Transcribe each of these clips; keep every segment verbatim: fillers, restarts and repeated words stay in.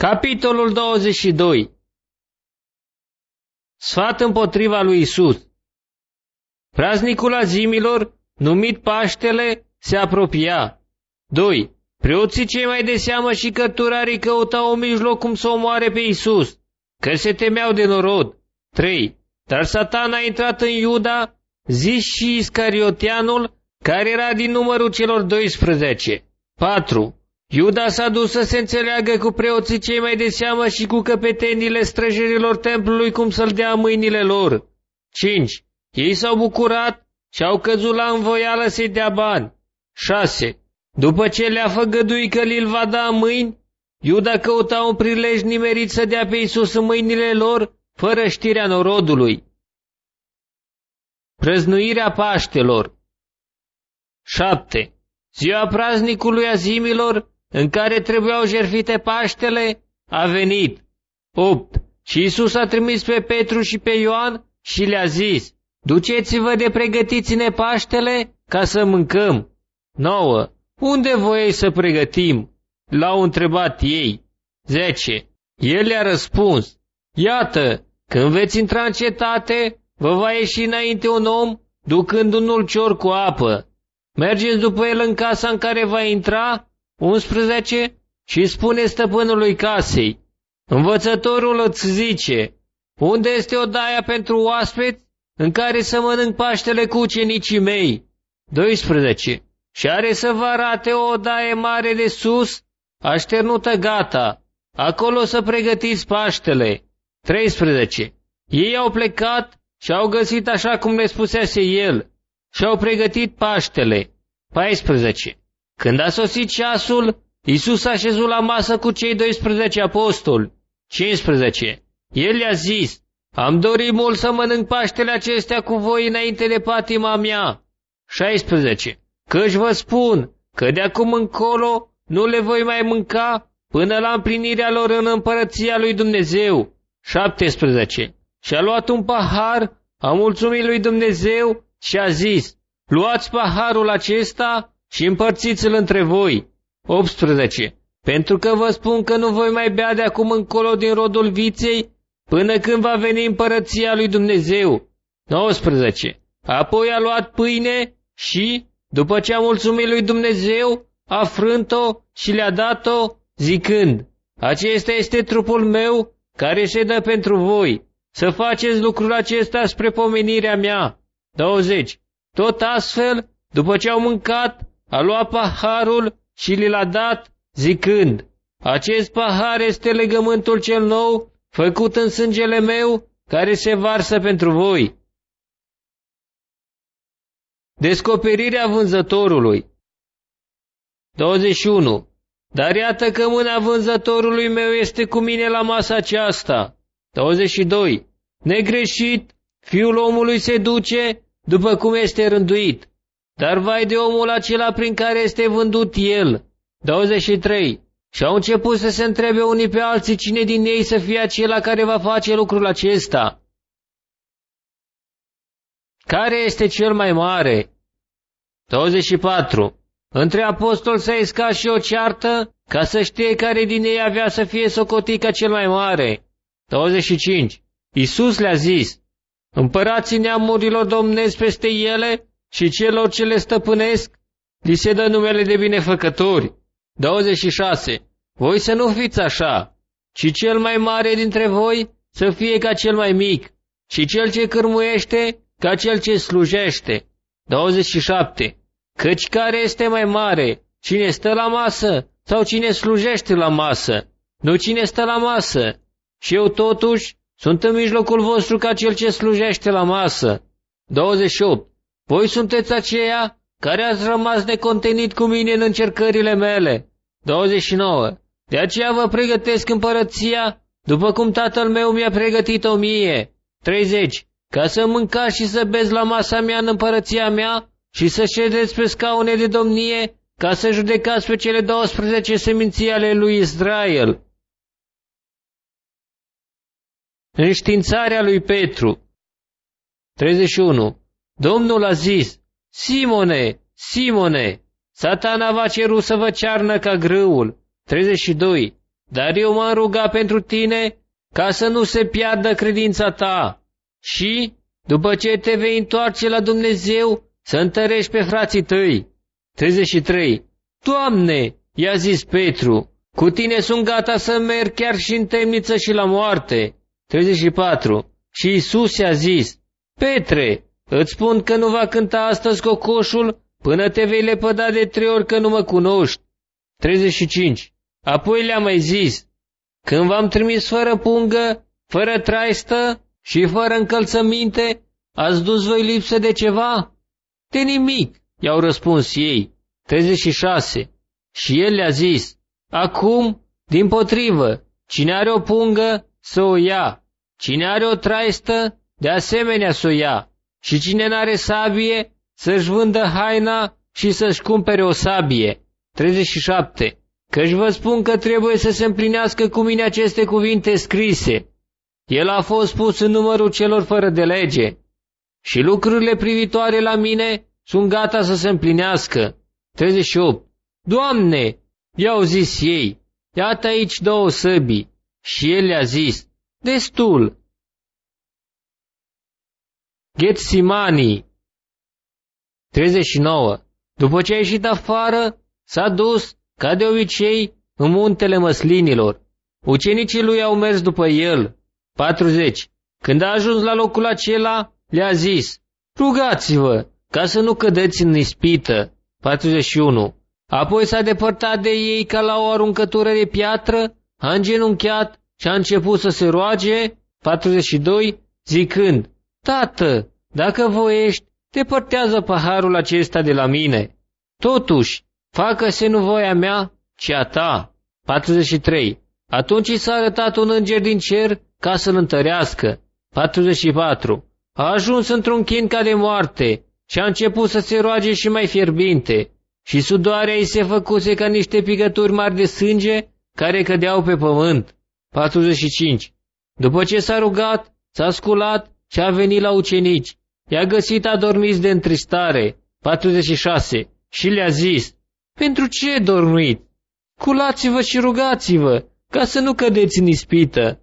Capitolul douăzeci și doi. Sfat împotriva lui Isus. Praznicul azimilor, numit Paștele, se apropia. doi. Preoții cei mai de seamă și cărturarii căutau un mijloc cum să omoare pe Isus, că se temeau de norod. trei. Dar Satan a intrat în Iuda, zis și Iscarioteanul, care era din numărul celor doisprezece. patru. Iuda s-a dus să se înțeleagă cu preoții cei mai de seamă și cu căpetenile străjerilor templului cum să-l dea mâinile lor. cinci. Ei s-au bucurat și au căzut la învoială să-i dea bani. șase. După ce le-a făgăduit că li-l va da în mâini, Iuda căuta un prilej nimerit să dea pe Isus în mâinile lor, fără știrea norodului. Prăznuirea Paștelor. șapte. Ziua praznicului azimilor, în care trebuiau jertfite Paștele, a venit. opt. Și Isus a trimis pe Petru și pe Ioan și le-a zis: duceți-vă de pregătiți-ne Paștele ca să mâncăm. nouă. Unde voiei să pregătim? L-au întrebat ei. zece. El le-a răspuns: iată, când veți intra în cetate, vă va ieși înainte un om, ducând un ulcior cu apă. Mergeți după el în casa în care va intra. unsprezece. Și spune stăpânului casei: învățătorul îți zice, unde este odaia pentru oaspeți în care să mănânc Paștele cu ucenicii mei? doisprezece. Și are să vă arate o odaie mare de sus, așternută gata, acolo să pregătiți Paștele. treisprezece. Ei au plecat și au găsit așa cum le spusese el și au pregătit Paștele. paisprezece. Când a sosit ceasul, Iisus a șezut la masă cu cei doisprezece apostoli. cincisprezece. El le-a zis: am dorit mult să mănânc Paștele acestea cu voi înainte de patima mea. șaisprezece. Căci vă spun că de acum încolo nu le voi mai mânca până la împlinirea lor în împărăția lui Dumnezeu. șaptesprezece. Și a luat un pahar, a mulțumit lui Dumnezeu și a zis: luați paharul acesta și împărțiți-l între voi. optsprezece. Pentru că vă spun că nu voi mai bea de acum încolo din rodul viței până când va veni împărăția lui Dumnezeu. nouăsprezece. Apoi a luat pâine și, după ce a mulțumit lui Dumnezeu, a frânt-o și le-a dat-o, zicând: acesta este trupul meu care se dă pentru voi. Să faceți lucrul acesta spre pomenirea mea. douăzeci. Tot astfel, după ce au mâncat, a luat paharul și li l-a dat, zicând: acest pahar este legământul cel nou, făcut în sângele meu, care se varsă pentru voi. Descoperirea vânzătorului. douăzeci și unu. Dar iată că mâna vânzătorului meu este cu mine la masa aceasta. douăzeci și doi. Negreșit, fiul omului se duce după cum este rânduit, dar vai de omul acela prin care este vândut el. douăzeci și trei. Și au început să se întrebe unii pe alții cine din ei să fie acela care va face lucrul acesta. Care este cel mai mare? douăzeci și patru. Între apostoli s-a iscat și o ceartă ca să știe care din ei avea să fie socotit ca cel mai mare. douăzeci și cinci. Iisus le-a zis: împărații neamurilor domnesc peste ele și celor ce le stăpânesc li se dă numele de binefăcători. douăzeci și șase. Voi să nu fiți așa, ci cel mai mare dintre voi să fie ca cel mai mic și cel ce cârmuiește ca cel ce slujește. douăzeci și șapte. Căci care este mai mare, cine stă la masă sau cine slujește la masă? Nu cine stă la masă. Și eu totuși sunt în mijlocul vostru ca cel ce slujește la masă. douăzeci și opt. Voi sunteți aceia care ați rămas necontenit cu mine în încercările mele. douăzeci și nouă. De aceea vă pregătesc împărăția, după cum tatăl meu mi-a pregătit-o mie. treizeci. Ca să mâncați și să beți la masa mea în împărăția mea și să ședeți pe scaune de domnie, ca să judecați pe cele douăsprezece seminții ale lui Israel. Înștiințarea lui Petru. treizeci și unu. Domnul a zis: Simone, Simone, Satana v-a cerut să vă cearnă ca grâul. treizeci și doi. dar eu m-am rugat pentru tine ca să nu se piardă credința ta și, după ce te vei întoarce la Dumnezeu, să întărești pe frații tăi. treizeci și trei. Doamne, i-a zis Petru, cu tine sunt gata să merg chiar și în temniță și la moarte. treizeci și patru. Și Iisus i-a zis, Petre, îți spun că nu va cânta astăzi cocoșul până te vei lepăda de trei ori că nu mă cunoști. treizeci și cinci. Apoi le-a mai zis, când v-am trimis fără pungă, fără traistă și fără încălțăminte, ați dus voi lipsă de ceva? De nimic, i-au răspuns ei. treizeci și șase. Și el le-a zis, acum, dimpotrivă, cine are o pungă, să o ia, cine are o traistă, de asemenea să o ia, și cine n-are sabie, să-și vândă haina și să-și cumpere o sabie. treizeci și șapte. Căci vă spun că trebuie să se împlinească cu mine aceste cuvinte scrise. El a fost pus în numărul celor fără de lege. Și lucrurile privitoare la mine sunt gata să se împlinească. treizeci și opt. Doamne, i-au zis ei, iată aici două săbii. Și el le-a zis, destul. Getsimani. treizeci și nouă. După ce a ieșit afară, s-a dus, ca de obicei, în muntele măslinilor. Ucenicii lui au mers după el. patruzeci. Când a ajuns la locul acela, le-a zis, rugați-vă, ca să nu cădeți în ispită. patruzeci și unu. Apoi s-a depărtat de ei ca la o aruncătură de piatră, a îngenunchiat și a început să se roage. patruzeci și doi. Zicând, Tată, dacă voiești, depărtează paharul acesta de la mine. Totuși, facă-se nu voia mea, ci a ta. patruzeci și trei. Atunci i s-a arătat un înger din cer ca să-l întărească. patruzeci și patru. A ajuns într-un chin ca de moarte și a început să se roage și mai fierbinte, și sudoarea îi se făcuse ca niște picături mari de sânge care cădeau pe pământ. patruzeci și cinci. După ce s-a rugat, s-a sculat și a venit la ucenici. I-a găsit adormiți de întristare. patruzeci și șase. Și le-a zis, pentru ce dormiți? Culați-vă și rugați-vă, ca să nu cădeți în ispită.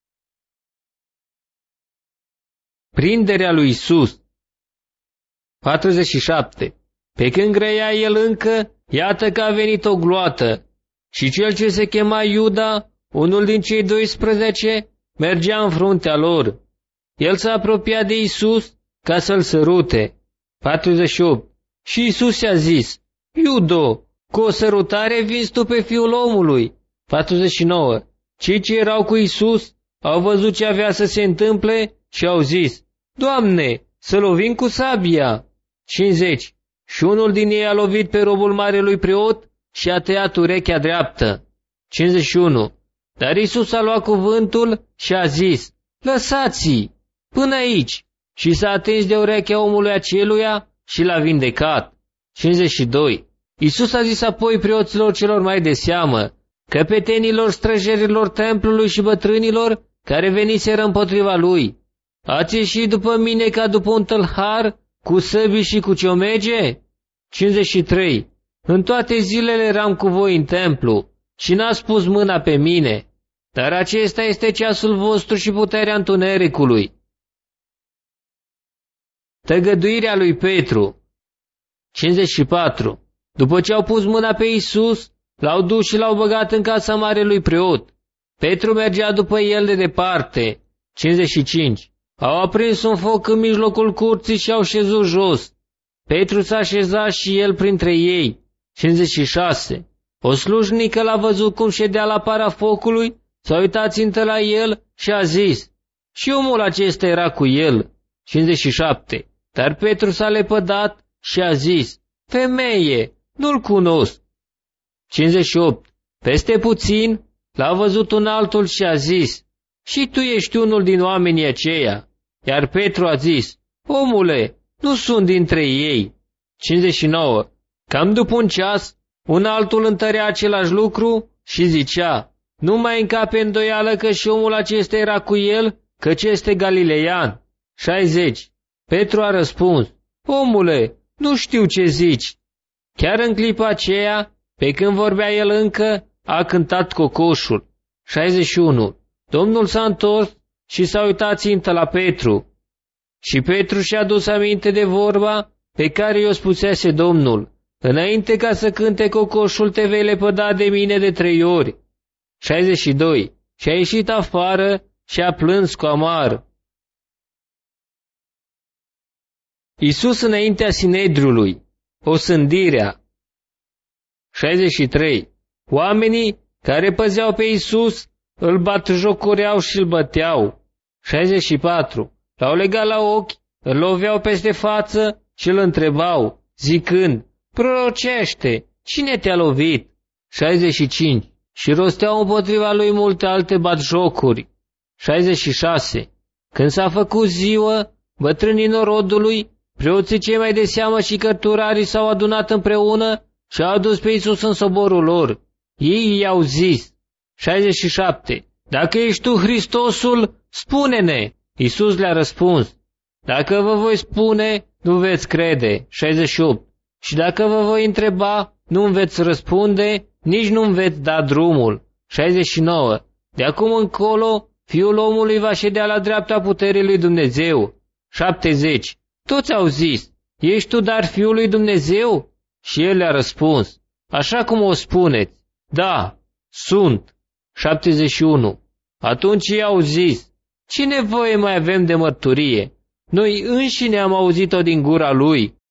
Prinderea lui Isus. patruzeci și șapte. Pe când grăia el încă, iată că a venit o gloată, și cel ce se chema Iuda, unul din cei doisprezece, mergea în fruntea lor. El s-a apropiat de Isus ca să-l sărute. patruzeci și opt. Și Isus i-a zis, Iudo, cu o sărutare vinzi tu pe Fiul omului. patruzeci și nouă. Cei ce erau cu Isus au văzut ce avea să se întâmple și au zis, Doamne, să lovim cu sabia. cincizeci. Și unul din ei a lovit pe robul marelui preot și a tăiat urechea dreaptă. cincizeci și unu. Dar Isus a luat cuvântul și a zis, lăsați-i, până aici, și s-a atins de urechea omului aceluia și l-a vindecat. cincizeci și doi. Isus a zis apoi preoților celor mai de seamă, căpetenilor străjerilor templului și bătrânilor care veniseră împotriva lui, ați ieșit după mine ca după un tâlhar, cu săbii și cu ciomege? cincizeci și trei. În toate zilele eram cu voi în templu și n-ați pus mâna pe mine, dar acesta este ceasul vostru și puterea întunericului. Tăgăduirea lui Petru. cincizeci și patru. După ce au pus mâna pe Isus, l-au dus și l-au băgat în casa marelui preot. Petru mergea după el de departe. cincizeci și cinci. Au aprins un foc în mijlocul curții și au șezut jos. Petru s-a așezat și el printre ei. cincizeci și șase. O slujnică l-a văzut cum ședea la para focului, s-a uitat țintă la el și a zis, și omul acesta era cu el. cincizeci și șapte. Dar Petru s-a lepădat și a zis, femeie, nu-l cunosc. cincizeci și opt. Peste puțin l-a văzut un altul și a zis, și tu ești unul din oamenii aceia. Iar Petru a zis, omule, nu sunt dintre ei. cincizeci și nouă. Cam după un ceas, un altul întărea același lucru și zicea, nu mai încape îndoială că și omul acesta era cu el, căci este galilean. șaizeci. Petru a răspuns, omule, nu știu ce zici. Chiar în clipa aceea, pe când vorbea el încă, a cântat cocoșul. șaizeci și unu. Domnul s-a întors și s-a uitat țintă la Petru. Și Petru și-a dus aminte de vorba pe care i-o spusese Domnul: înainte ca să cânte cocoșul, te vei lepăda de mine de trei ori. șaizeci și doi. Și a ieșit afară și a plâns cu amar. Iisus înaintea Sinedriului, osândirea. șaizeci și trei. Oamenii care păzeau pe Iisus îl batjocoreau și îl băteau. șaizeci și patru. L-au legat la ochi, îl loveau peste față și îl întrebau, zicând: prorocește, cine te-a lovit? șaizeci și cinci. Și rosteau împotriva lui multe alte batjocuri. șaizeci și șase. Când s-a făcut ziua, bătrânii norodului, preoții cei mai de seamă și cărturarii s-au adunat împreună și au adus pe Iisus în soborul lor. Ei i-au zis. șaizeci și șapte. Dacă ești tu Hristosul, spune-ne. Iisus le-a răspuns: dacă vă voi spune, nu veți crede. șaizeci și opt. Și dacă vă voi întreba, nu-mi veți răspunde, nici nu-mi veți da drumul. șaizeci și nouă. De acum încolo, Fiul omului va ședea la dreapta puterii lui Dumnezeu. șaptezeci. Toți au zis: ești tu dar Fiul lui Dumnezeu? Și el le-a răspuns: așa cum o spuneți, da, sunt. șaptezeci și unu. Atunci ei au zis: ce nevoie mai avem de mărturie? Noi înșine am auzit-o din gura lui.